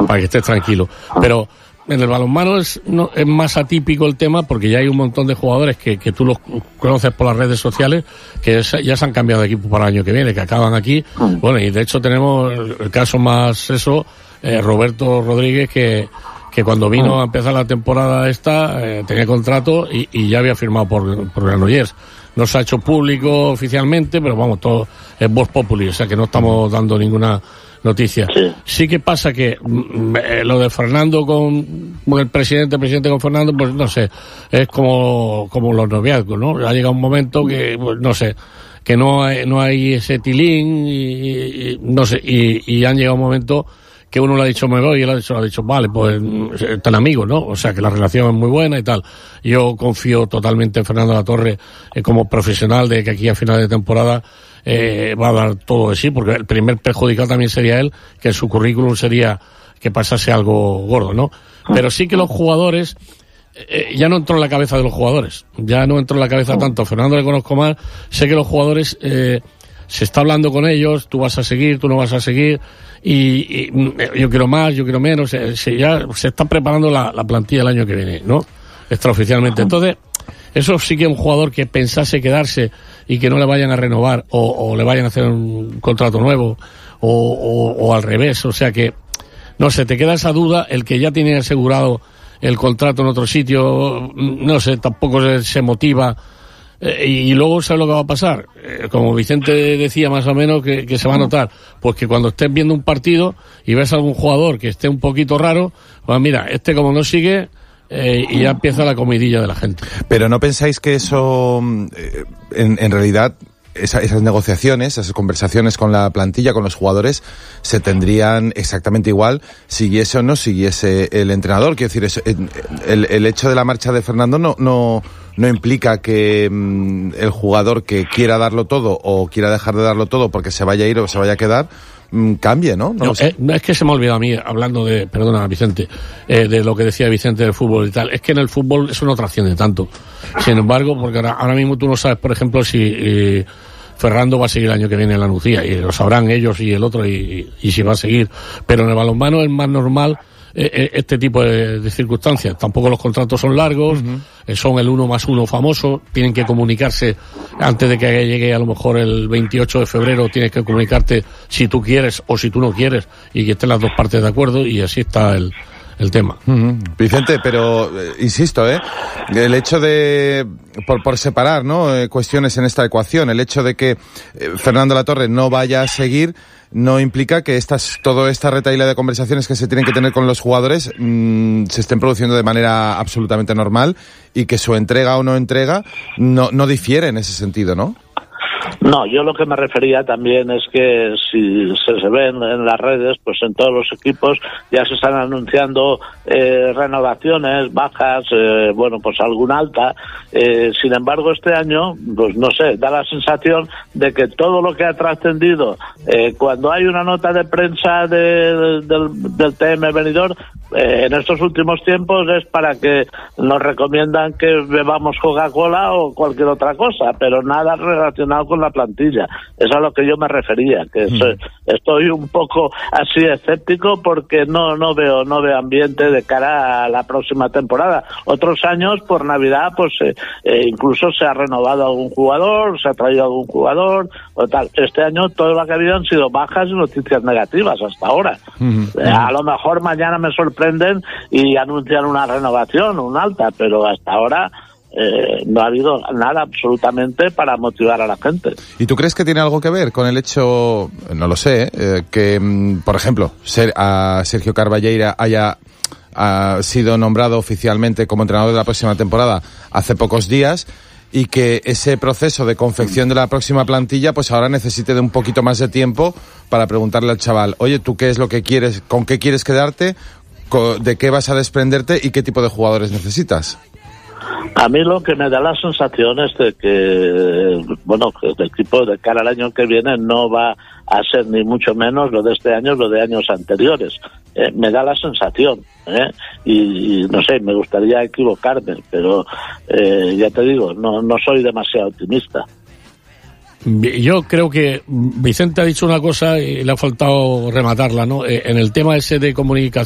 para que estés tranquilo. Pero en el balonmano es más atípico el tema, porque ya hay un montón de jugadores que tú los conoces por las redes sociales, que ya se han cambiado de equipo para el año que viene, que acaban aquí. Bueno, y de hecho tenemos el caso más Roberto Rodríguez, que cuando vino a empezar la temporada tenía contrato y ya había firmado por Granollers. No se ha hecho público oficialmente, pero vamos, todo es voz populi, o sea que no estamos dando ninguna noticia. Sí que pasa que lo de Fernando con el presidente con Fernando, pues no sé, es como los noviazgos, ¿no? Ha llegado un momento que, pues, no sé, que no hay ese tilín y no sé, y han llegado un momento que uno le ha dicho me voy y él ha dicho vale, pues están amigos, ¿no? O sea que la relación es muy buena y tal. Yo confío totalmente en Fernando Latorre como profesional, de que aquí a final de temporada va a dar todo de sí, porque el primer perjudicado también sería él, que en su currículum sería que pasase algo gordo, ¿no? Pero sí que los jugadores, ya no entro en la cabeza de los jugadores, ya no entro en la cabeza tanto. Fernando le conozco más, sé que los jugadores se está hablando con ellos, tú vas a seguir, tú no vas a seguir, y yo quiero más, yo quiero menos, ya se está preparando la plantilla el año que viene, ¿no? Extraoficialmente. Entonces, eso sí que es un jugador que pensase quedarse y que no le vayan a renovar o le vayan a hacer un contrato nuevo o al revés, o sea que, no sé, te queda esa duda. El que ya tiene asegurado el contrato en otro sitio, no sé, tampoco se motiva. Y luego, ¿sabes lo que va a pasar? Como Vicente decía más o menos que se va a notar, pues que cuando estés viendo un partido y ves a algún jugador que esté un poquito raro, pues mira, como no sigue, y ya empieza la comidilla de la gente. Pero ¿no pensáis que eso, en realidad, esas negociaciones, esas conversaciones con la plantilla, con los jugadores, se tendrían exactamente igual siguiese o no siguiese el entrenador? Quiero decir, el hecho de la marcha de Fernando no implica que el jugador que quiera darlo todo o quiera dejar de darlo todo porque se vaya a ir o se vaya a quedar cambie, ¿no? No sé. Es que se me ha olvidado a mí, hablando perdona Vicente, de lo que decía Vicente del fútbol y tal, es que en el fútbol eso no trasciende tanto. Sin embargo, porque ahora mismo tú no sabes, por ejemplo, si Fernando va a seguir el año que viene en la Nucía, y lo sabrán ellos y el otro, y si va a seguir. Pero en el balonmano es más normal este tipo de circunstancias. Tampoco los contratos son largos, son el 1+1 famoso, tienen que comunicarse antes de que llegue a lo mejor el 28 de febrero, tienes que comunicarte si tú quieres o si tú no quieres, y que estén las dos partes de acuerdo, y así está el tema. Vicente, pero insisto, el hecho de por separar, ¿no?, cuestiones en esta ecuación, el hecho de que Fernando Latorre no vaya a seguir no implica que toda esta retahíla de conversaciones que se tienen que tener con los jugadores se estén produciendo de manera absolutamente normal, y que su entrega o no entrega no difiere en ese sentido, ¿no? No, yo lo que me refería también es que si se ven en las redes, pues en todos los equipos ya se están anunciando renovaciones, bajas, bueno, pues alguna alta. Sin embargo, este año, pues no sé, da la sensación de que todo lo que ha trascendido, cuando hay una nota de prensa del TM Benidorm, en estos últimos tiempos es para que nos recomiendan que bebamos Coca-Cola o cualquier otra cosa, pero nada relacionado con la plantilla. Eso es a lo que yo me refería, que estoy un poco así escéptico porque no veo ambiente de cara a la próxima temporada. Otros años, por Navidad, pues incluso se ha renovado algún jugador, se ha traído algún jugador o tal. Este año todo lo que ha habido han sido bajas y noticias negativas hasta ahora. A lo mejor mañana me sorprenden y anuncian una renovación, un alta, pero hasta ahora no ha habido nada absolutamente para motivar a la gente. ¿Y tú crees que tiene algo que ver con el hecho, no lo sé, que, por ejemplo, a Sergio Carballeira haya sido nombrado oficialmente como entrenador de la próxima temporada hace pocos días, y que ese proceso de confección de la próxima plantilla pues ahora necesite de un poquito más de tiempo para preguntarle al chaval, oye, ¿tú qué es lo que quieres, con qué quieres quedarte, de qué vas a desprenderte y qué tipo de jugadores necesitas? A mí lo que me da la sensación es de que, bueno, que el equipo de cara al año que viene no va a ser ni mucho menos lo de este año, lo de años anteriores. Me da la sensación, y no sé, me gustaría equivocarme, pero ya te digo, no soy demasiado optimista. Yo creo que Vicente ha dicho una cosa y le ha faltado rematarla, ¿no? En el tema ese de comunicación